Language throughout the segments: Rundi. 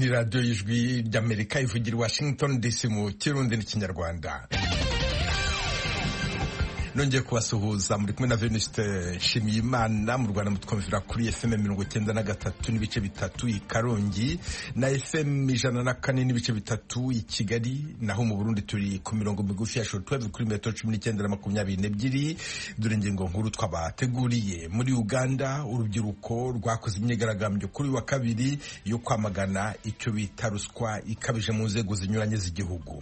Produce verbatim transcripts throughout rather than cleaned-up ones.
ni radiyo y'ijwi ry'Amerika ivugira i Washington D C mu kirundi n'ikinyarwanda. Nongeye kubasuhuza muri kumwe na Venuste Nshimiyimana. Mu Rwanda mutwumvira kuri F M mirongo icyenda na gatatu n'ibice bitatu i Karongi na F M ijana na kane n'ibice bitatu i Kigali, naho mu Burundi turi ku mirongo migufi ya shortwave kuri metero cumi n'icyenda na makumyabiri n'ebyiri. Dore ingingo nkuru twabateguriye. Muri Uganda urubyiruko rwakoze imyigaragambyo kuri wa kabiri yo kwamagana icyo bita ruswa ikabije mu nzego zinyuranye z'igihugu.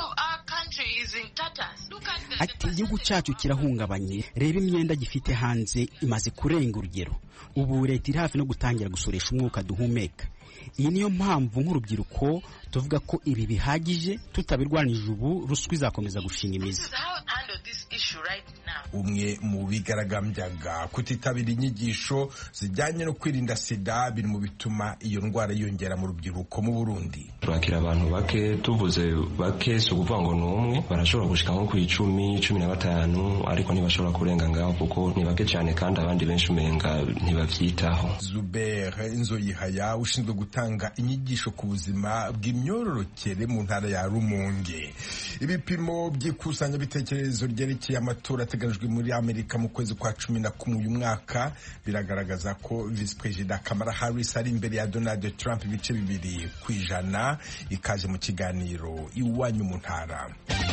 Ati igihugu cyacu kirahungabanye, reba imyenda gifite hanze imaze kurenga urugero. Ubu leta iri hafi no gutangira gusoresha umwuka duhumeka. Iyi niyo mpamvu nk'urubyiruko tuvuga ko ibi bihagije, tutabirwanije ubu ruswa izakomeza gushinga imizi. Umwe mu bigaragambyaga kutitabira inyigisho zijyanye no kwirinda sida biri mu bituma iyo ndwara yiyongera mu rubyiruko mu Burundi. Turakira abantu bake, tuvuze bake si ukuvuga ngo ni umwe, barashobora gushika nko ku icumi cumi na batanu, ariko ntibashobora kurenga ngaho kuko ni bake cyane kandi abandi benshi umenga ntibavyitaho. Zuber Nzoyihaya ushinzwe gutanga inyigisho ku buzima bw'imyororokere mu ntara ya Rumonge. Ibipimo by'ikusanya bitekerezo ryerekeye amatora ateganijwe muri Amerika mu kwezi kwa cumi na kumwe uyu mwaka biragaragaza ko Vice President Kamala Harris ari imbere ya Donald Trump ibice bibiri ku ijana. Ikaje mu kiganiro iwanyu mu ntara.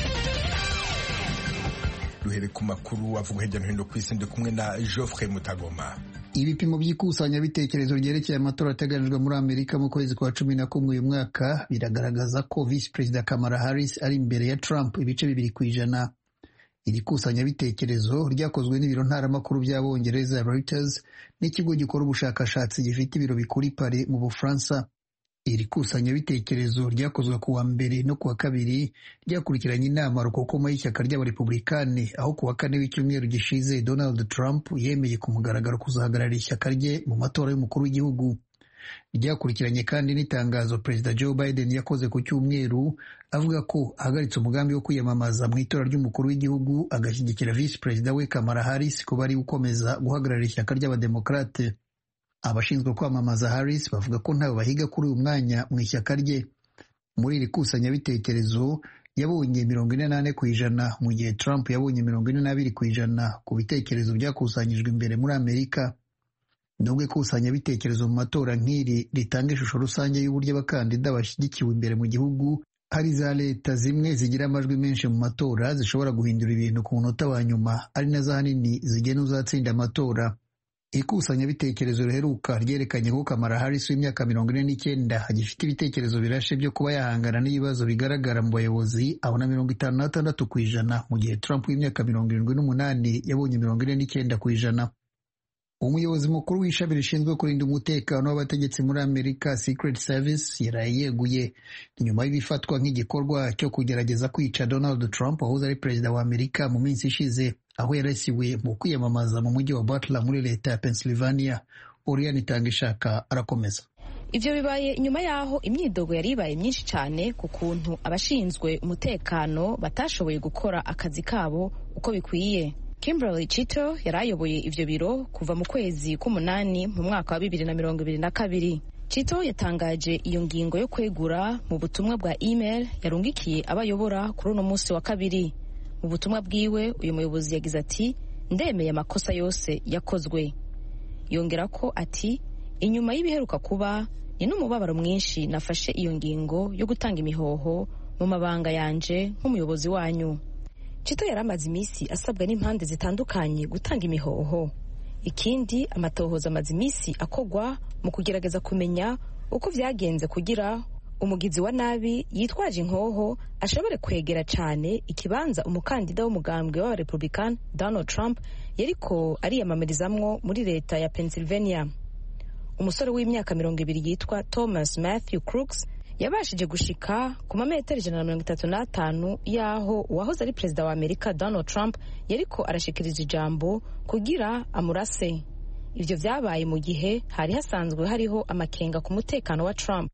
Duhere ku makuru avuga hirya no hino ku isi, ndi kumwe na Geoffrey Mutagoma. Ibipimo by'ikusanya bitekerezo ryerekeye amatora ateganijwe muri Amerika mu kwezi kwa cumi na kumwe uyu mwaka biragaragaza ko Vice President Kamala Harris ari imbere ya Trump ibice bibiri ku ijana. Iri kusanya bitekerezo ryakozwe n'ibiro ntaramakuru by'Abongereza Reuters n'ikigo gikora ubushakashatsi gifite ibiro bikuru i Paris mu Bufaransa. Iri kusanya bitekerezo ryakozwe ku wa mbere no ku wa kabiri ryakurikiranye inama rukokoma y'ishyaka ry'abarepublikani, aho ku wa kane w'icyumweru gishize Donald Trump yemeye ku mugaragaro kuzahagararira ishyaka rye mu matora y'umukuru w'igihugu. Ryakurikiranye kandi n'itangazo Perezida Joe Biden yakoze ku cyumweru avuga ko ahagaritse umugambi wo kwiyamamaza mu itora ry'umukuru w'igihugu, agashyigikira Vice Perezida we Kamala Harris ko bari gukomeza guhagararira ishyaka ry'abademokrate. Abashinzwe kwamamaza Harris bavuga ko ntawe bahiga kuri uyu mwanya mu ishyaka rye. Muri iri kusanya bitekerezo yabonye mirongo ine n'ane ku ijana mu gihe Trump yabonye mirongo ine n'abiri ku ijana ku bitekerezo byakusanyijwe imbere muri Amerika. Nubwo ikusanya bitekerezo mu matora nk'iri ritanga ishusho rusange y'uburyo abakandida bashyigikiwe imbere mu gihugu, hari za leta zimwe zigira amajwi menshi mu matora zishobora guhindura ibintu ku munota wa nyuma, ari nazo ahanini zigena uzatsinda amatora. Ikusanya bitekerezo riheruka ryerekanye ko Kamala Harris w'imyaka mirongo ine n'icyenda agifite ibitekerezo birashe byo kuba yahangana n'ibibazo bigaragara mu bayobozi, aho na mirongo itanu na gatandatu ku ijana, mu gihe Trump w'imyaka mirongo irindwi n'umunani yabonye mirongo ine n'icyenda ku ijana. Umuyobozi mukuru w'ishami rishinzwe kurinda umutekano w'abategetsi muri Amerika Secret Service yaraye yeguye nyuma y'ibifatwa nk'igikorwa cyo kugerageza kwica Donald Trump wahoze ari perezida wa Amerika mu minsi ishize, aho yarasiwe mu kwiyamamaza mu mujyi wa Butler muri leta ya Pennsylvania. Oriane Itangishaka arakomeza. Ivyo bibaye nyuma yaho imyidogo yari ibaye myinshi cyane ku kuntu abashinzwe umutekano batashoboye gukora akazi kabo uko bikwiye. Kimberly Chito yarayoboye ivyo biro kuva mu kwezi k'umunani mu mwaka wa bibiri na mirongo ibiri na kabiri. Chito yatangaje iyo ngingo yo kwegura mu butumwa bwa email yarungikiye abayobora kuri uno munsi wa kabiri. Mu butumwa bwiwe uyu muyobozi yagize ati, ndemeye amakosa yose yakozwe. Yongera ko ati, inyuma y'ibiheruka kuba ni n'umubabaro mwinshi nafashe iyo ngingo yo gutanga imihoho mu mabanga yanje nk'umuyobozi wanyu. Chito yaramaze imisi asabwa n'impande zitandukanye gutanga imihoho. Ikindi, amatohoza amaze imisi akogwa mu kugerageza kumenya uko vyagenze kugira umugizi wa nabi yitwaje inkoho ashobore kwegera cyane ikibanza umukandida w'umugambwe wa Republican Donald Trump yariko ariyamamarizamwo muri leta ya Pennsylvania. Umusore w'imyaka mirongo ibiri yitwa Thomas Matthew Crooks yabashije gushika ku mametero ijana na mirongo itatu n'atanu yaho uwahoze ari perezida wa Amerika Donald Trump yariko arashikiriza ijambo kugira amurase. Ivyo vyabaye mu gihe hari hasanzwe hariho amakenga ku mutekano wa Trump.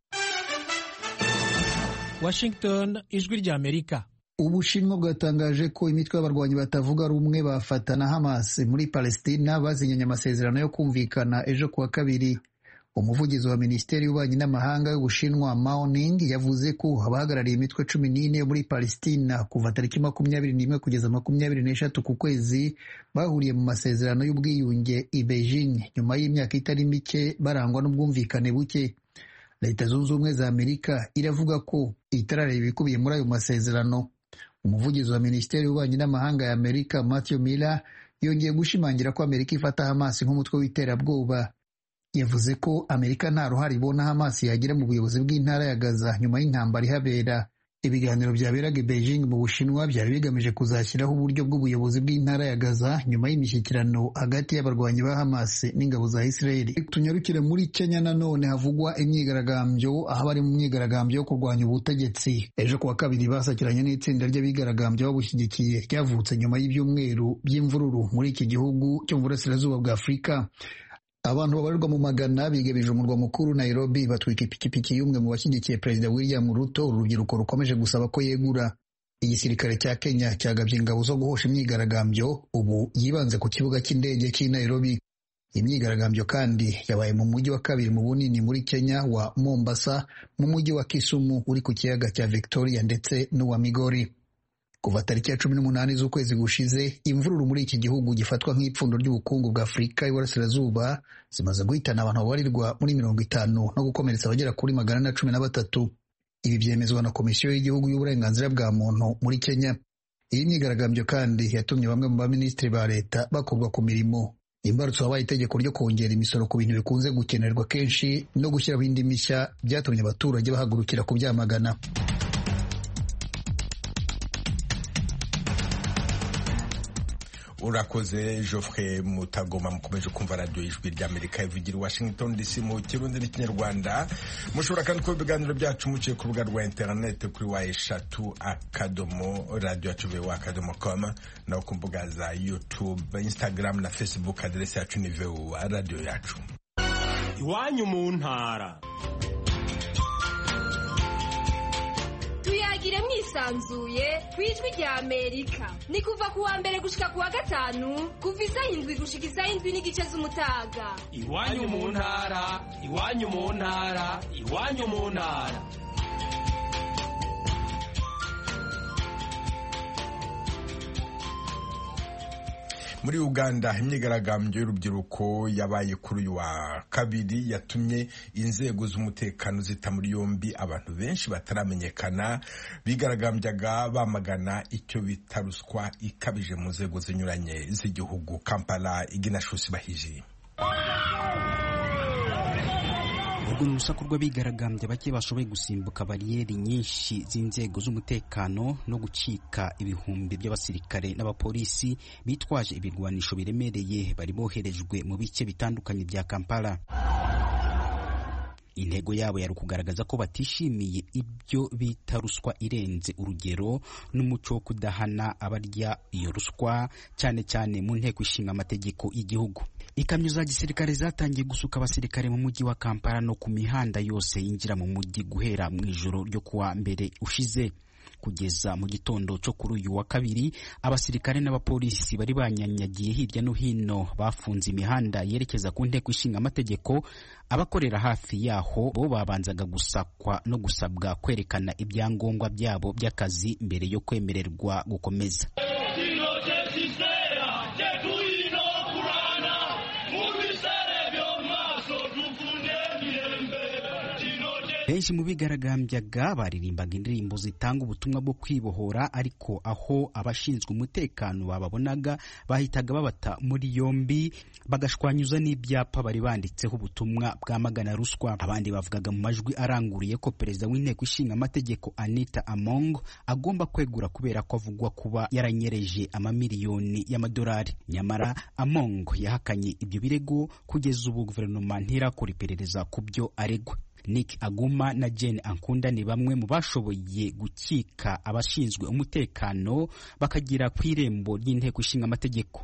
Washington, ijwi rya Amerika. Ubushinwa bwatangaje ko imitwe y'abarwanyi batavuga rumwe bafata na Hamas muri Palestina bazinyanye amasezerano yo kumvikana ejo kuwa kabiri. umuvugizi wa minisiteri y'ububanyi n'amahanga y'Ubushinwa Mao Ning yavuze ko abahagarariye imitwe cumi n'ine yo muri Palestina kuva tariki makumyabiri n'imwe kugeza makumyabiri n'eshatu ku kwezi bahuriye mu masezerano y'ubwiyunge i Beijing nyuma y'imyaka itari mike barangwa n'ubwumvikane buke. Leta Zunze Ubumwe za Amerika iravuga ko itarareba ibikubiye muri ayo masezerano. Umuvugizi wa minisiteri y'ububanyi n'amahanga ya Amerika Matthew Miller yongeye gushimangira ko Amerika ifata Hamas nk'umutwe w'iterabwoba. Yavuze ko Amerika nta ruhare ibona Hamas yagira mu buyobozi bw'intara ya Gaza nyuma y'intambara ihabera. Ibiganiro byaberaga i Beijing mu Bushinwa byari bigamije kuzashyiraho uburyo bw'ubuyobozi bw'intara ya Gaza nyuma y'imishyikirano hagati y'abarwanyi ba Hamas n'ingabo za Israeli. Tunyarukire muri Kenya nanone havugwa imyigaragambyo aho bari mu myigaragambyo yo kurwanya ubutegetsi. Ejo kuwa kabiri basakiranye n'itsinda ry'abigaragambyo babushyigikiye ryavutse nyuma y'ibyumweru by'imvururu muri iki gihugu cyo mu burasirazuba bwa Afurika. Abantu babarirwa mu magana bigebije umurwa mukuru Nairobi batwika ipikipiki y'umwe mu bashyigikiye Perezida William Ruto. Urubyiruko rukomeje gusaba ko yegura. Igisirikare cya Kenya cyagabye ingabo zo guhosha imyigaragambyo ubu yibanze ku kibuga cy'indege cy'i Nairobi. Imyigaragambyo kandi yabaye mu mujyi wa kabiri mu bunini muri Kenya wa Mombasa, mu mujyi wa Kisumu uri ku kiyaga cya Victoria ndetse n'uwa Migori. Kuva tariki ya cumi n'umunani z'ukwezi gushize imvururu muri iki gihugu gifatwa nk'ipfundo ry'ubukungu bwa Afurika y'Iburasirazuba zimaze guhitana abantu babarirwa muri mirongo itanu no gukomeretsa abagera kuri magana na cumi na batatu. Ibi byemezwa na Komisiyo y'Igihugu y'Uburenganzira bwa Muntu muri Kenya. Iyi myigaragambyo kandi yatumye bamwe mu baminisitiri ba leta bakurwa ku mirimo. Imbarutso habaye itegeko ryo kongera imisoro ku bintu bikunze gukenerwa kenshi no gushyiraho indi mishya byatumye abaturage bahagurukira kubyamagana. Urakoze Geoffrey Mutagoma. Mukomeje kumva radio Ijwi ry'Amerika ivugira i Washington D C mu Kirundi n'Ikinyarwanda. Mushobora kandi kuba ibiganiro byacu muciye ku rubuga rwa internet kuri wa eshatu akadomo radio yacu wa akadomo com no ku mbuga za YouTube, Instagram na Facebook. Adresi yacu ni V O A radio yacu. Iwanyu mu ntara. Tuyagire mwisanzuye kwijwi rya Amerika. Ni kuva kuwa mbere gushika kuwa gatanu kuva isaha indwi gushika isaha indwi n'igice z'umutaga. Iwanyu mu ntara, iwanyu mu ntara, iwanyu mu ntara. Muri Uganda imyigaragambyo y'urubyiruko yabaye kuri uyu wa kabiri yatumye inzego z'umutekano zita muri yombi abantu benshi bataramenyekana bigaragambyaga bamagana icyo bita ruswa ikabije mu nzego zinyuranye z'igihugu. Kampala, Iginashusi Bahiji. Urwo urusaku rw'abigaragambya bake bashoboye gusimbuka bariyeri nyinshi z'inzego z'umutekano no gucika ibihumbi by'abasirikare n'abapolisi bitwaje ibirwanisho biremereye bari boherejwe mu bice bitandukanye bya Kampala. Intego yabo yari kugaragaza ko batishimiye ibyo bita ruswa irenze urugero n'umuco wo kudahana abarya iyo ruswa, cyane cyane mu nteko ishinga amategeko y'igihugu. Ikamyo za gisirikare zatangiye gusuka abasirikare mu mujyi wa Kampala no ku mihanda yose yinjira mu mujyi guhera mu ijoro ryo kuwa mbere ushize. Kugeza mu gitondo cyo kuri uyu wa kabiri abasirikare n'abapolisi bari banyanyagiye hirya no hino, bafunze imihanda yerekeza ku nteko ishinga amategeko. Abakorera hafi yaho bo babanzaga gusakwa no gusabwa kwerekana ibyangombwa byabo by'akazi mbere yo kwemererwa gukomeza. Benshi mu bigaragambyaga baririmbaga indirimbo zitanga ubutumwa bwo kwibohora, ariko aho abashinzwe umutekano bababonaga bahitaga babata muri yombi bagashwanyuza n'ibyapa bari banditseho ubutumwa bwamagana ruswa. Abandi bavugaga mu majwi aranguriye ko perezida w'inteko ishinga amategeko Anita Among agomba kwegura kubera ko avugwa kuba yaranyereje amamiliyoni y'amadolari. Nyamara Among yahakanye ibyo birego. Kugeza ubu guverinoma ntirakora iperereza ku byo aregwa. Nick Aguma na Jane Ankunda ni bamwe mu bashoboye gukika abashinzwe umutekano bakagira ku irembo ry'inteko ishinga amategeko.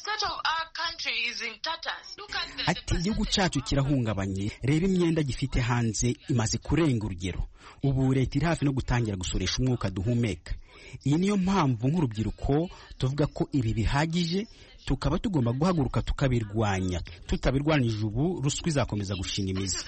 Ati igihugu cyacu kirahungabanye, reba imyenda gifite hanze imaze kurenga urugero. Ubu leta iri hafi no gutangira gusoresha umwuka duhumeka. iyi niyo mpamvu nk'urubyiruko tuvuga ko ibi bihagije, tukaba tugomba guhaguruka tukabirwanya. Tutabirwanije ubu, ruswa izakomeza gushinga imizi.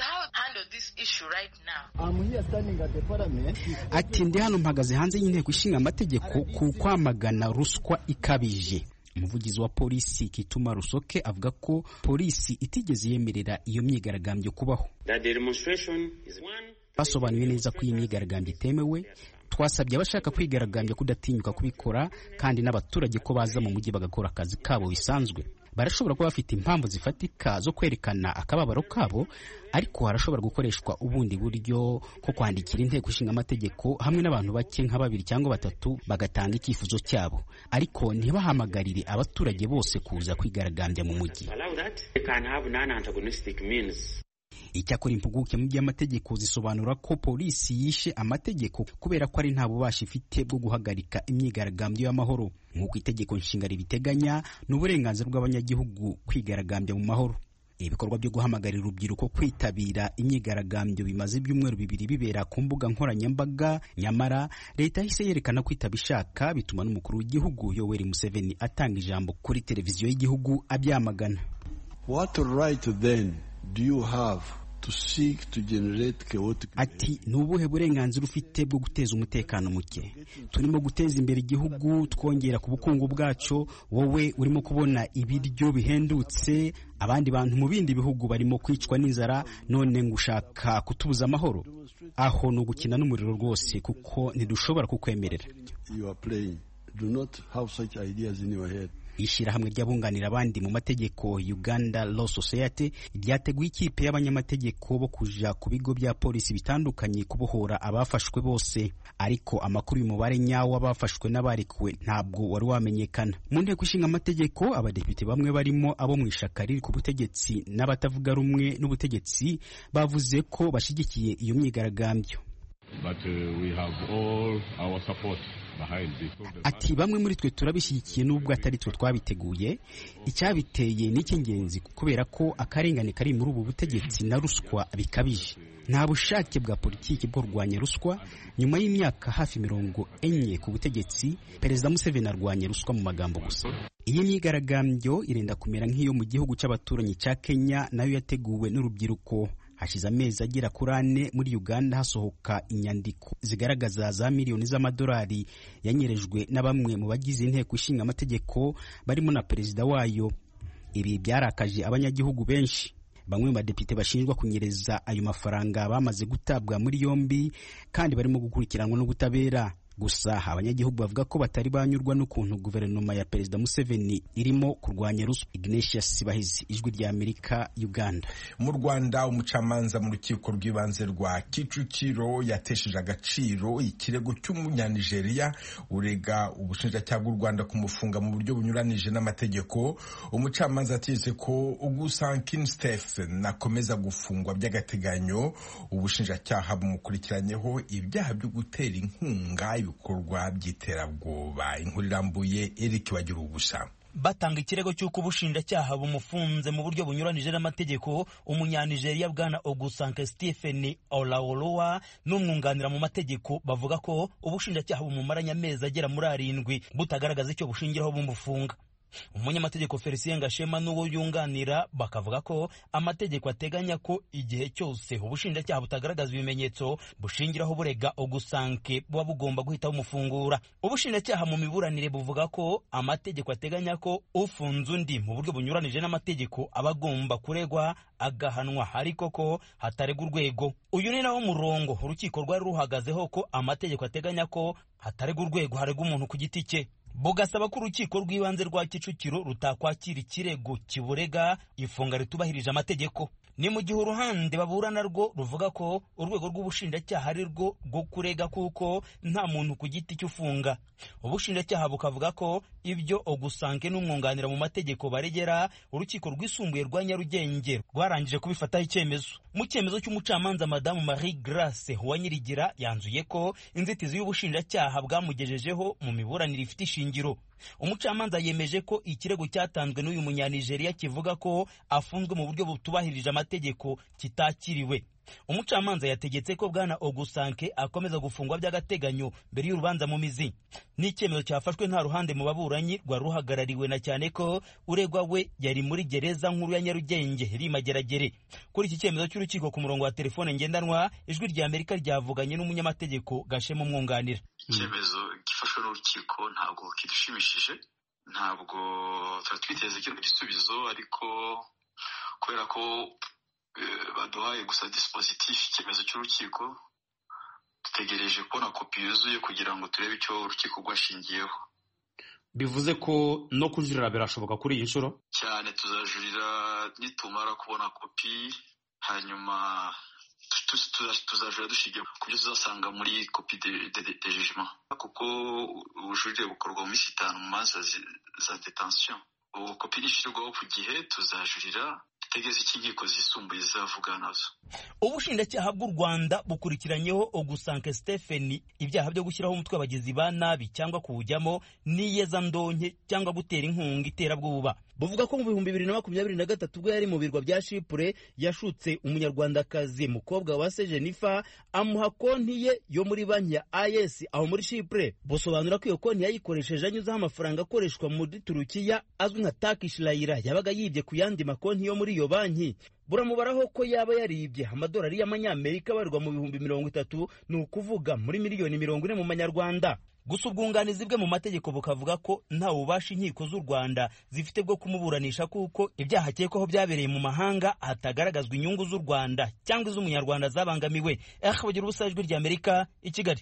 Ati ndi hano mpagaze hanze y'inteko ishinga amategeko ku kwamagana ruswa ikabije. Umuvugizi wa polisi Kituma Rusoke avuga ko polisi itigeze yemerera iyo myigaragambyo kubaho. Basobanuye neza ko iyi myigaragambyo itemewe. Twasabye abashaka kwigaragambya kudatinyuka kubikora, kandi n'abaturage ko baza mu mujyi bagakora akazi kabo bisanzwe. Barashobora kuba bafite impamvu zifatika zo kwerekana akababaro kabo, ariko harashobora gukoreshwa ubundi buryo ko kwandikira inteko ishinga amategeko hamwe n'abantu bake nka babiri cyangwa batatu bagatanga icyifuzo cyabo, ariko ntibahamagarire abaturage bose kuza kwigaragambya mu mujyi. Icyakora impuguke mu by'amategeko zisobanura ko polisi yishe amategeko kubera ko ari nta bubasha ifite bwo guhagarika imyigaragambyo y'amahoro. Nk'uko itegeko nshinga ribiteganya, ni uburenganzira bw'abanyagihugu kwigaragambya mu mahoro. Ibikorwa byo guhamagarira urubyiruko kwitabira imyigaragambyo bimaze ibyumweru bibiri bibera ku mbuga nkoranyambaga, nyamara leta yahise yerekana ko itabishaka, bituma n'umukuru w'igihugu Yoweri Museveni atanga ijambo kuri televiziyo y'igihugu abyamagana. What right then do you have to seek to generate chaotic? Ati ni ubuhe burenganzira ufite bwo guteza umutekano muke? Turimo guteza imbere igihugu, twongera ku bukungu bwacu, wowe urimo kubona ibiryo bihendutse, abandi bantu mu bindi bihugu barimo kwicwa n'inzara, none ngushaka kutubuza amahoro? Aho no gukina n'umuriro rwose, kuko ntidushobora kukwemerera. You are playing. Do not have such ideas in your head. Ishyirahamwe ry'abunganira abandi mu mategeko Uganda Law Society ryateguye ikipe y'abanyamategeko bo kuja ku bigo bya polisi bitandukanye kubohora abafashwe bose, ariko amakuru y'umubare nyawo abafashwe n'abarekuwe ntabwo wari wamenyekana. Mu nteko ishinga amategeko, abadepite bamwe barimo abo mu ishaka riri ku butegetsi n'abatavuga rumwe n'ubutegetsi bavuze ko bashigikiye iyo myigaragambyo. But uh, we have all our support. Ati bamwe muri twe turabishyigikiye nubwo atari twe twabiteguye. Icyabiteye ni icy'ingenzi kubera ko akarengane kari muri ubu butegetsi na ruswa bikabije. Nta bushake bwa politiki bwo kurwanya ruswa. Nyuma y'imyaka hafi mirongo enye ku butegetsi, Perezida Museveni arwanya ruswa mu magambo gusa. Iyi myigaragambyo irenda kumera nk'iyo mu gihugu cy'abaturanyi cya Kenya, nayo yateguwe n'urubyiruko. Hashize amezi agera kuri ane muri Uganda hasohoka inyandiko zigaragaza za miliyoni z'amadolari yanyerejwe na bamwe mu bagize inteko ishinga amategeko barimo na perezida wayo. Ibi byarakaje abanyagihugu benshi. Bamwe mu badepite bashinjwa kunyereza ayo mafaranga bamaze gutabwa muri yombi, kandi barimo gukurikiranwa n'ubutabera. Gusa abanyagihugu bavuga ko batari banyurwa n'ukuntu guverinoma ya Perezida Museveni irimo kurwanya ruswa. Ignatius Sibahizi, Ijwi rya Amerika, Uganda. Mu Rwanda, umucamanza mu rukiko rw'ibanze rwa Kicukiro yatesheje agaciro ikirego cy'umunyanigeriya urega ubushinjacyaha bw'u Rwanda kumufunga mu buryo bunyuranije n'amategeko. Umucamanza ategetse ko Ugusankin Stephen akomeza gufungwa by'agateganyo. Ubushinjacyaha bumukurikiranyeho ibyaha byo gutera inkunga ibikorwa by'iterabwoba. Inkuru irambuye Eric Bagira ubusa. Batanga ikirego cy'uko ubushinjacyaha bumufunze mu buryo bunyuranije n'amategeko umunyanigeriya bwana Ogusanke Stephen Olaoluwa n'umwunganira mu mategeko bavuga ko ubushinjacyaha bumumaranye amezi agera muri arindwi butagaragaza icyo bushingiraho bumufunga. Umunyamategeko Felicien Gashema n'uwo yunganira bakavuga ko amategeko ateganya ko igihe cyose ubushinjacyaha butagaragaza ibimenyetso bushingiraho burega Ogusanke buba bugomba guhita bumufungura. Ubushinjacyaha mu miburanire buvuga ko amategeko ateganya ko ufunze undi mu buryo bunyuranije n'amategeko aba agomba kuregwa agahanwa, ariko ko hatarega urwego. Uyu ni nawo murongo urukiko rwari ruhagazeho, ko amategeko ateganya ko hatarega urwego harega umuntu ku giti cye. Bugasaba ko urukiko rw'ibanze rwa Kicukiro rutakwakira ikirego kiburega ifunga ritubahirije amategeko. Ni mu gihe uruhande baburana rwo ruvuga ko urwego rw'ubushinjacyaha ari rwo rwo kurega kuko nta muntu ku giti cy'ufunga. Ubushinjacyaha bukavuga ko ibyo Ogusanke n'umwunganira mu mategeko baregera urukiko rwisumbuye rwa Nyarugenge rwarangije kubifataho icyemezo. Mu cyemezo cy'umucamanza Madamu Marie Grace Uwanyirigira yanzuye ko inzitizi y'ubushinjacyaha bwamugejejeho mu miburanire ifite ishingiro. Umucamanza yemeje ko ikirego cyatanzwe n'uyu munyanigeriya kivuga ko afunzwe mu buryo butubahirije amategeko kitakiriwe. umucamanza yategetse ko bwana Ogusanke akomeza gufungwa by'agateganyo mbere y'urubanza mu mizi. Ni icyemezo cyafashwe nta ruhande mu baburanyi rwa ruhagarariwe na cyane ko uregwa we yari muri gereza nkuru ya Nyarugenge Rimageragere. Kuri iki cyemezo cy'urukiko ku murongo wa telefone ngendanwa, ijwi rya Amerika ryavuganye n'umunyamategeko Gashema umwunganira. Icyemezo gifashwe n'urukiko ntabwo kidushimishije, ntabwo twiteze kino gisubizo, ariko kubera ko baduhaye gusa dispositif icyemezo cy'urukiko, dutegereje kubona kopi yuzuye kugira ngo turebe icyo urukiko rwashingiyeho. Bivuze ko no kujurira birashoboka kuri iyi nshuro? Cyane tuzajurira nitumara kubona kopi, hanyuma tuzajurira dushingiye ku byo tuzasanga muri kopi de jugement, kuko ubujurire bukorwa mu minsi itanu mu manza za detention. Ubu kopi nishyirwaho ku gihe, tuzajurira tegeze inkiko zisumbuye zavuga nazo. Ubushinjacyaha bw'u Rwanda bukurikiranyeho Ogusanke Stephen ibyaha byo gushyiraho umutwe w'abagizi ba nabi cyangwa kuwujyamo n'iyeza ndonke cyangwa gutera inkunga iterabwoba. Buvuga ko mu bihumbi bibiri na makumyabiri na gatatu ubwo yari mu birwa bya Chypre yashutse umunyarwandakazi mukobwa wa se Jennifer amuha konti ye yo muri banki ya I S aho muri Chypre. Busobanura ko iyo konti yayikoresheje anyuzaho amafaranga akoreshwa muri Turukiya azwi nka Turkish Lira yabaga yibye ku yandi makonti yo muri iyo banki. Buramubaraho ko yaba yaribye amadolari y'amanyamerika abarwa mu bihumbi mirongo itatu, ni ukuvuga muri miliyoni mirongo ine mu manyarwanda. Gusa ubwunganizi bwe mu mategeko bukavuga ko nta bubasha inkiko z'u Rwanda zifite bwo kumuburanisha kuko ibyaha akekwaho byabereye mu mahanga hatagaragazwa inyungu z'u Rwanda cyangwa iz'umunyarwanda zabangamiwe. Akabagira ubusa, ijwi rya Amerika i Kigali.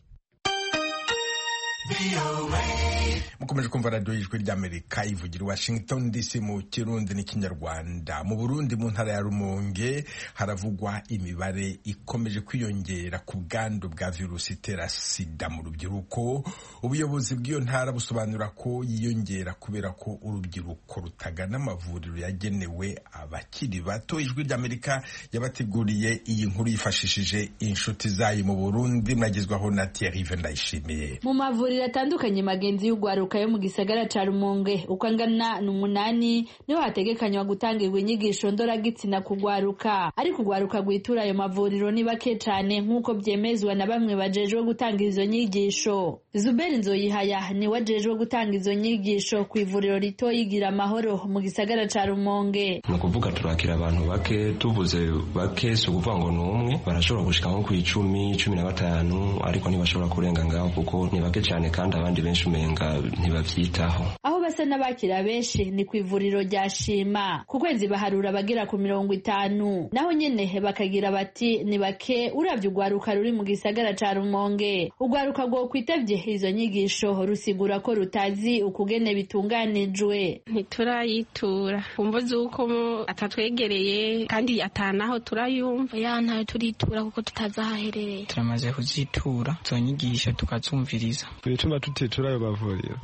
Mukomeje kumva radio y'ijwi ry'Amerika ivugira i Washington D C mu Kirundi n'Ikinyarwanda. Mu Burundi mu ntara ya Rumonge haravugwa imibare ikomeje kwiyongera ku bwandu bwa virusi itera sida mu rubyiruko. Ubuyobozi bw'iyo ntara busobanura ko yiyongera kubera ko urubyiruko rutagana amavuriro yagenewe abakiri bato. Ijwi ry'Amerika yabateguriye iyi nkuru yifashishije inshuti zayo mu Burundi, mwagezwaho na Thierry Vendayishimiye. Mu mavuriro atandukanye magenzi y'ugwaruka yo mu gisagara ca Rumonge uko angana n'umunani niho hategekanywa gutangirwa inyigisho ndoragitsina kugwaruka, ariko ugwaruka gwitura ayo mavuriro ni bake cane nk'uko byemezwa na bamwe bajejwe gutanga izo nyigisho. Zuberi Nzoyihaya ni wajejwe gutanga izo nyigisho ku ivuriro rito yigira amahoro mu gisagara ca Rumonge. Ni ukuvuga turakira abantu bake, tuvuze bake si ukuvuga ngo n'umwe, barashobora gushika nko ku icumi cumi na batanu, ariko ntibashobora kurenga ngaho kuko ni bake cyane kandi abandi benshi umenga ntibavyitaho. Aho basa n'abakira benshi ni ku ivuriro rya Shima, ku kwezi baharura bagera ku mirongo itanu, naho nyene bakagira bati ni bake uravye ugwaruka ruri mu gisagara ca Rumonge. Ugwaruka rwo kwitavye izo nyigisho rusigura ko rutazi ukugene bitunganijwe. Ntiturayitura kumva zuko atatwegereye kandi atanaho turayumva, ya ntayo turitura kuko tutazahaherereye. Turamaze kuzitura zo nyigisho tukazumviriza. Bituma tutitura ayo mavuriro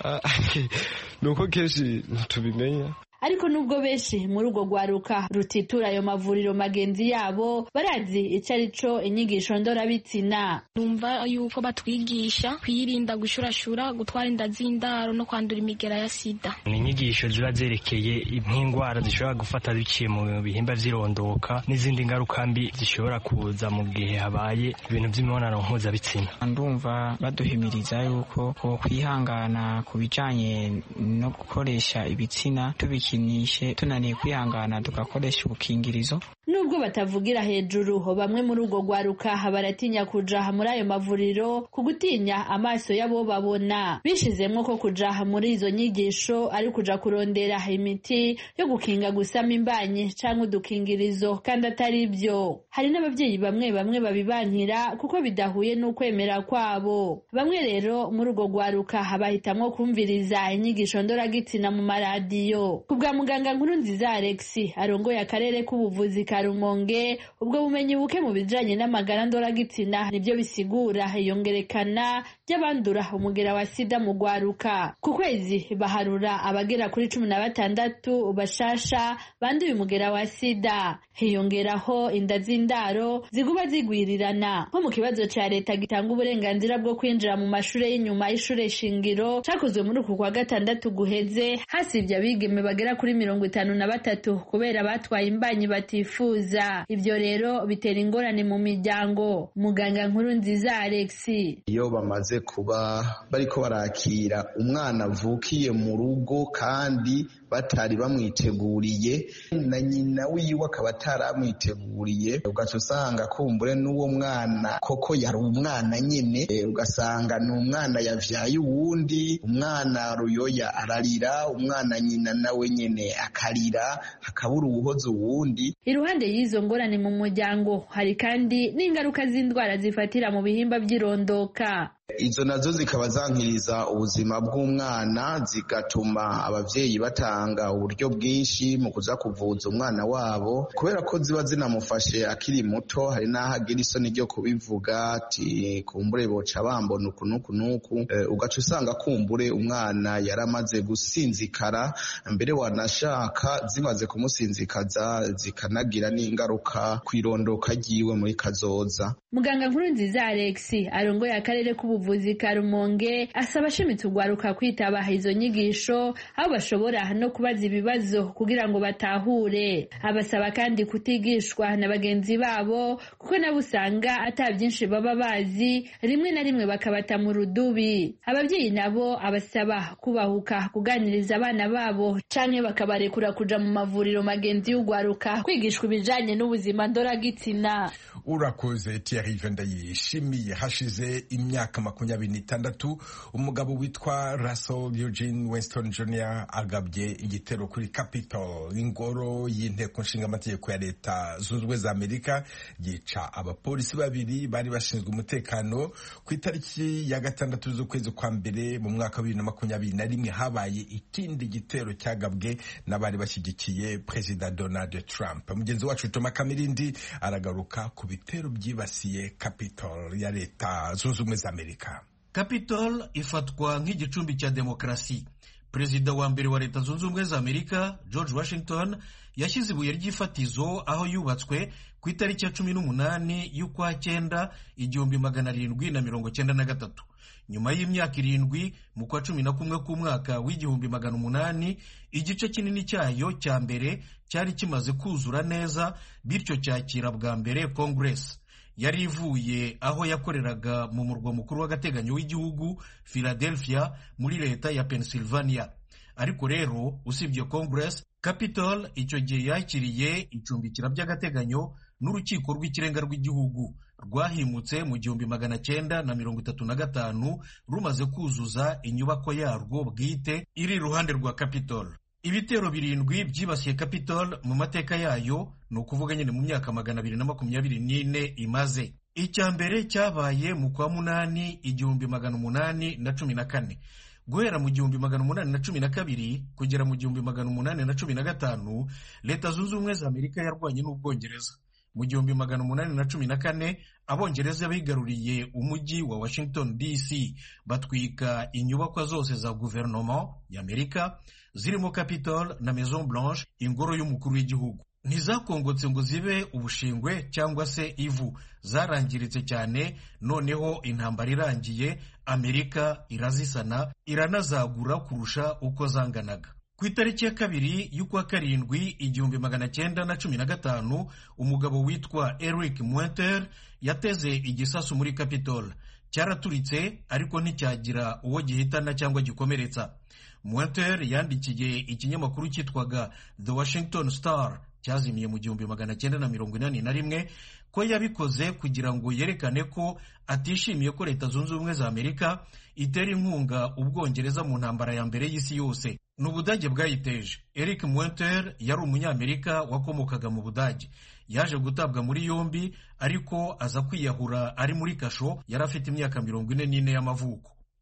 nuko kenshi ntitubimenya. Ariko nubwo benshi muri urwo gwaruka rutitura ayo mavuriro magenzi yabo barazi ico arico inyigisho ndorabitsina. Numva yuko batwigisha kwirinda gushurashura, gutwara inda z'indaro no kwandura imigera ya sida. Ni inyigisho ziba zerekeye nk'indwara zishobora gufata biciye mu bihimba vy'irondoka n'izindi ngaruka mbi zishobora kuza mu gihe habaye ibintu vy'imibonano mpuzabitsina. Ndumva baduhimiriza yuko ko kwihangana ku bijanye no gukoresha ibitsina tubiki kinishe tunaniye kwihangana tugakoresha ubukingirizo. Nubwo batavugira hejuru, bamwe muri urwo gwaruka baratinya kuja muri ayo mavuriro kugutinya amaso yabo babona. Bishizemwo ko kuja muri izo nyigisho ari kuja kurondera imiti yo gukinga gusama imbanyi canke udukingirizo kandi atari byo. Hari n'abavyeyi bamwe bamwe babibankira kuko bidahuye n'ukwemera kwabo. Bamwe rero muri urwo gwaruka bahitamwo kumviriza inyigisho ndoragitsina mu maradiyo. Kubwa muganga Nkurunziza Alex arongoye akarere k'ubuvuzi ka Rumonge, ubwo bumenyi buke mu bijanye n'amagara ndoragitsina nibyo bisigura iyongerekana ry'abandura umugera wa sida mu gwaruka. Ku kwezi baharura abagera kuri cumi na batandatu bashasha banduye umugera wa sida, hiyongeraho inda z'indaro ziguba zigwirirana. Nko mu kibazo ca leta gitanga uburenganzira bwo kwinjira mu mashure y'inyuma y'ishure shingiro cakozwe muri uku kwa gatandatu guheze, hasivye abigeme bagera kuri mirongo itanu na batatu kubera batwaye imbanyi batifuza. Ivyo rero bitera ingorane mu miryango. Muganga nkuru nziza Alex: iyo bamaze kuba bariko barakira umwana avukiye mu rugo kandi batari bamwiteguriye na nyina wiwe akaba ataramwiteguriye, ugaca usanga kumbure n'uwo mwana koko yari umwana nyene, ugasanga ni umwana yavyaye uwundi, umwana ruyoya ararira, umwana nyina nawe nyene akarira, hakabura uwuhoza uwundi. Iruhande y'izo ngorane mu muryango hari kandi n'ingaruka z'indwara zifatira mu bihimba by'irondoka. Izo nazo zikaba zankiriza ubuzima bw'umwana, zigatuma abavyeyi batanga uburyo bwinshi mu kuza kuvuza umwana wabo, kubera ko ziba zinamufashe akiri muto. Hari n'aho agira isoni ryo kubivuga ati kumbure boca bambona uku nuku nuku, e, ugaca usanga kumbure umwana yaramaze gusinzikara, mbere wanashaka zimaze kumusinzikaza zikanagira n'ingaruka kwirondoka ryiwe muri kazoza. Muganga nkuru nziza Alex arongoye akarere k'ubuvuzi ka Rumonge asaba ashimitse ugwaruka kwitaba izo nyigisho aho bashobora no kubaza ibibazo kugira ngo batahure. Abasaba kandi kutigishwa na bagenzi babo kuko nabo usanga ata byinshi baba bazi, rimwe na rimwe bakabata mu rudubi. Ababyeyi nabo abasaba kubahuka kuganiriza abana babo canke bakabarekura kuja mu mavuriro magenzi y'ugwaruka kwigishwa ibijanye n'ubuzima ndoragitsina. Urakoze Thierry Vendayishimiye. Hashize imyaka makumyabiri n'itandatu umugabo witwa Russell Eugene Winston Junior agabye igitero kuri Capitol, ingoro y'inteko nshinga amategeko ya leta zunze ubumwe za Amerika, yica abapolisi babiri bari bashinzwe umutekano. Ku itariki ya gatandatu z'ukwezi kwa mbere mu mwaka wa bibiri na makumyabiri na rimwe habaye ikindi gitero cyagabwe n'abari bashyigikiye Perezida Donald Trump. Mugenzi wacu Toma Kamirindi aragaruka ku bitero byibasiye Capitol ya leta zunze ubumwe za Amerika. Capitol ifatwa nk'igicumbi cya demokrasi. Perezida wa mbere wa leta zunze ubumwe za Amerika George Washington yashyize ibuye ry'ifatizo aho yubatswe ku itariki ya cumi n'umunani y'ukwa cyenda igihumbi magana arindwi na mirongo cyenda na gatatu. Nyuma y'imyaka irindwi mu kwa cumi na kumwe k'umwaka w'igihumbi magana umunani, igice kinini cyayo cya mbere cyari kimaze kuzura neza, bityo cyakira bwa mbere Congress. Yari ivuye aho yakoreraga mu murwa mukuru w'agateganyo w'igihugu Philadelphia muri leta ya Pennsylvania. Ariko rero usibye Congress, Capitol icyo gihe yakiriye icumbikira by'agateganyo n'urukiko rw'ikirenga rw'igihugu rwahimutse mu gihumbi magana cyenda na mirongo itatu na gatanu rumaze kuzuza inyubako yarwo bwite iri iruhande rwa Capitol. Ibitero birindwi byibasiye Capitol mu mateka yayo, ni ukuvuga nyine mu myaka magana abiri na makumyabiri n'ine imaze. Icya mbere cyabaye mu kwa munani igihumbi magana umunani na cumi na kane. Guhera mu gihumbi magana umunani na cumi na kabiri kugera mu gihumbi magana umunani na cumi na gatanu, leta zunze ubumwe za Amerika yarwanye n'Ubwongereza. Mu gihumbi magana umunani na cumi na kane Abongereza bigaruriye umujyi wa Washington D C, batwika inyubakwa zose za guverinoma ya Amerika zirimo Capitol na Maison Blanche, ingoro y'umukuru w'igihugu. Ntizakongotse ngo zibe ubushingwe cyangwa se ivu, zarangiritse cyane. Noneho intambara irangiye, Amerika irazisana, iranazagura kurusha uko zanganaga. Ku itariki ya kabiri y'ukwa karindwi igihumbi magana cyenda na cumi na gatanu, umugabo witwa Eric Muenter yateze igisasu muri Capitol. Cyaraturitse ariko nticyagira uwo gihitana cyangwa gikomeretsa. Muenter yandikiye ikinyamakuru cyitwaga The Washington Star, cyazimiye mu gihumbi magana cyenda na mirongo inani na rimwe, ko yabikoze kugira ngo yerekane ko atishimiye ko leta zunze ubumwe za Amerika itera inkunga Ubwongereza mu ntambara ya mbere y'isi yose. N'Ubudage bwayiteje. Eric Muenter yari umunyamerika wakomokaga mu Budage. Yaje gutabwa muri yombi ariko aza kwiyahura ari muri kasho. Yari afite imyaka mirongo ine n'ine y'amavuko.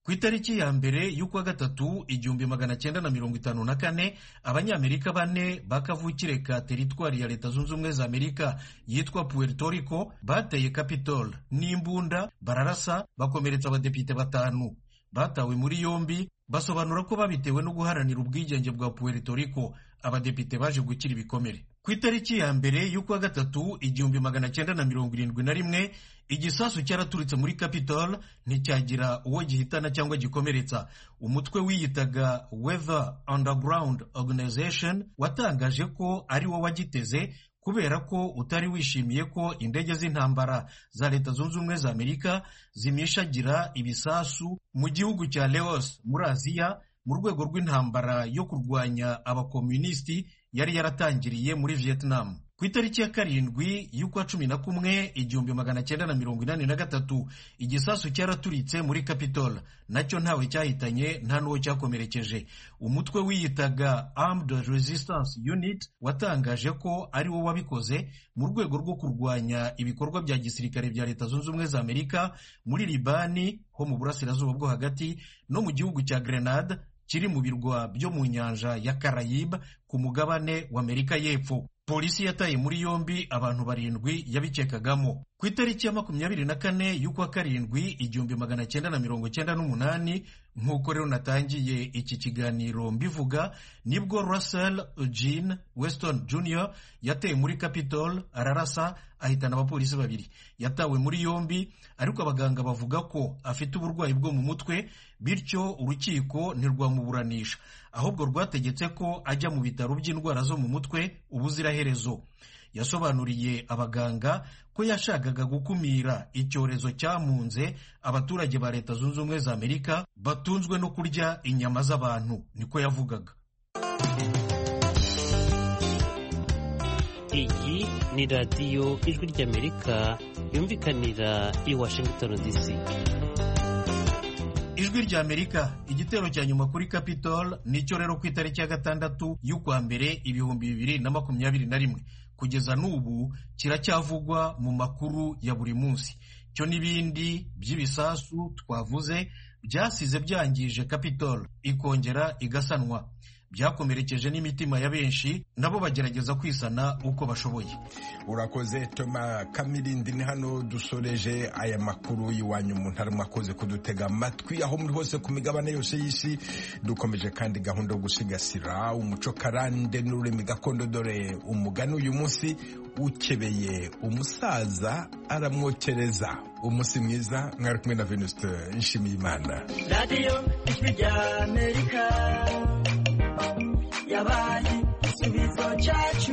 ku itariki ya mbere y'ukwa gatatu igihumbi magana cyenda na mirongo itanu na kane abanyamerika bane bakavukire ka teritwari ya leta zunze ubumwe za amerika yitwa Puerto Rico bateye Capitol n'imbunda, bararasa bakomeretsa abadepite batanu. Batawe muri yombi basobanura ko babitewe no guharanira ubwigenge bwa Puerto Rico. Abadepite baje gukira ibikomere. Ku itariki ya mbere y'ukwa gatatu igihumbi magana cyenda na mirongo irindwi na rimwe igisasu cyaraturitse muri Capitol nticyagira uwo gihitana cyangwa gikomeretsa. Umutwe wiyitaga Weather Underground Organization watangaje ko ari wo wagiteze kubera ko utari wishimiye ko indege z'intambara za leta zunze ubumwe za Amerika zimishagira ibisasu mu gihugu cya Laos muri Aziya mu rwego rw'intambara yo kurwanya abakomunisiti yari yaratangiriye muri Vietnam. Ku itariki ya karindwi y'ukwa cumi na kumwe igihumbi magana cyenda na mirongo inani na gatatu igisasu cyaraturitse muri Capitol, nacyo ntawe cyahitanye nta n'uwo cyakomerekeje. Umutwe wiyitaga Armed Resistance Unit watangaje ko ari wo wabikoze mu rwego rwo kurwanya ibikorwa bya gisirikare bya leta zunze ubumwe za Amerika muri Libani ho mu burasirazuba bwo hagati no mu gihugu cya Grenade kiri mu birwa byo mu nyanja ya Caraïbe ku mugabane wa Amerika y'Epfo. Polisi yataye muri yombi abantu barindwi yabikekagamo. Ku itariki ya makumyabiri na kane y'ukwa karindwi igihumbi magana cyenda na mirongo cyenda n'umunani, nk'uko rero natangiye iki kiganiro mbivuga, nibwo Russell Eugene Weston Junior yateye muri Capitol ararasa ahitana abapolisi babiri. Yatawe muri yombi ariko abaganga bavuga ko afite uburwayi bwo mu mutwe, bityo urukiko ntirwamuburanisha, ahubwo rwategetse ko ajya mu bitaro by'indwara zo mu mutwe ubuziraherezo. Yasobanuriye abaganga ko yashakaga gukumira icyorezo cyamunze abaturage ba leta zunze ubumwe za Amerika batunzwe no kurya inyama z'abantu, niko yavugaga. Iyi ni radiyo ijwi ry'Amerika yumvikanira i Washington D C. Ijwi ry'Amerika, igitero cya nyuma kuri Capitol nicyo rero ku itariki ya gatandatu y'ukwa mbere ibihumbi bibiri na makumyabiri na rimwe. Kugeza n'ubu kiracyavugwa mu makuru ya buri munsi. Cyo n'ibindi by'ibisasu twavuze byasize byangije Capitol ikongera igasanwa, byakomerekeje n'imitima ya benshi, nabo bagerageza kwisana uko bashoboye. Urakoze Toma Kamirindi. Ni hano dusoreje aya makuru y'iwanyu mu ntara, mwakoze kudutega amatwi aho muri hose ku migabane yose y'isi. Dukomeje kandi gahunda yo gusigasira umuco karande n'ururimi gakondo, dore umugani uyu munsi ukebeye umusaza aramwokereza. Umunsi mwiza, mwari kumwe na Venuste Nshimiyimana. Radio Ijwi ry'Amerika yabaye igisubizo cyacu.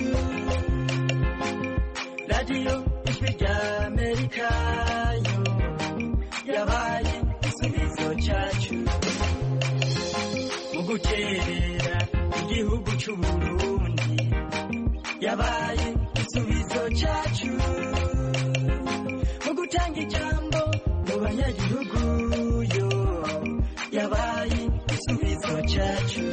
Radio Ijwi ry'Amerika yo yabaye igisubizo cyacu mu guterera igihugu cy'u Burundi. Yabaye igisubizo cyacu mu gutanga ijambo mu banyagihugu yo yabaye igisubizo cyacu.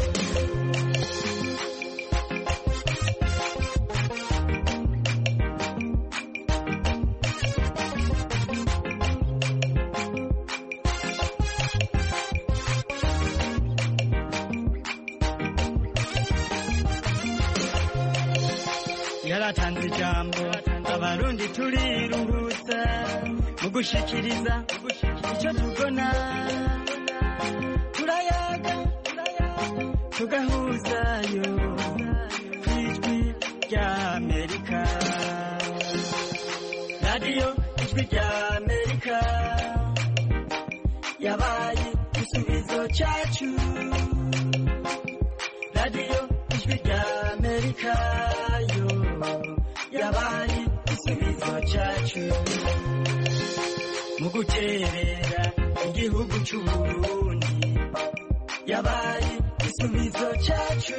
Yaratanze ijambo abarundi turiruhutsa mu gushikiriza icyo tubona, turayaga tugahuzayo kw'Ijwi ry'Amerika. Radio Ijwi ry'Amerika yabaye igisubizo cyacu. Radio Ijwi ry'Amerika yo yabaye igisubizo cyacu mu guterera igihugu cy'u Burundi. Yabaye igisubizo cyacu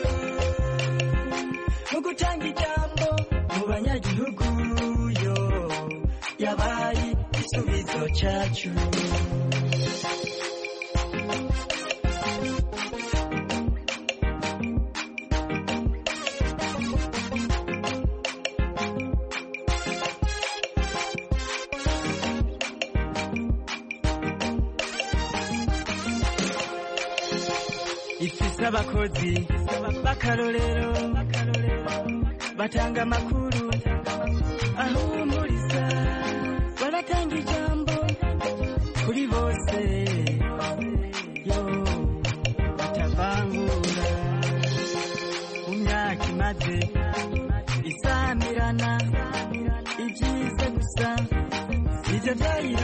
mu gutanga ijambo mu banyagihugu yo yabaye igisubizo cyacu. ifise abakozi b'akarorero batanga amakuru ahumuriza baratanga ijambo kuri bose yo batavangura mu myaka imaze isamirana ibyiza gusa ibyo byayira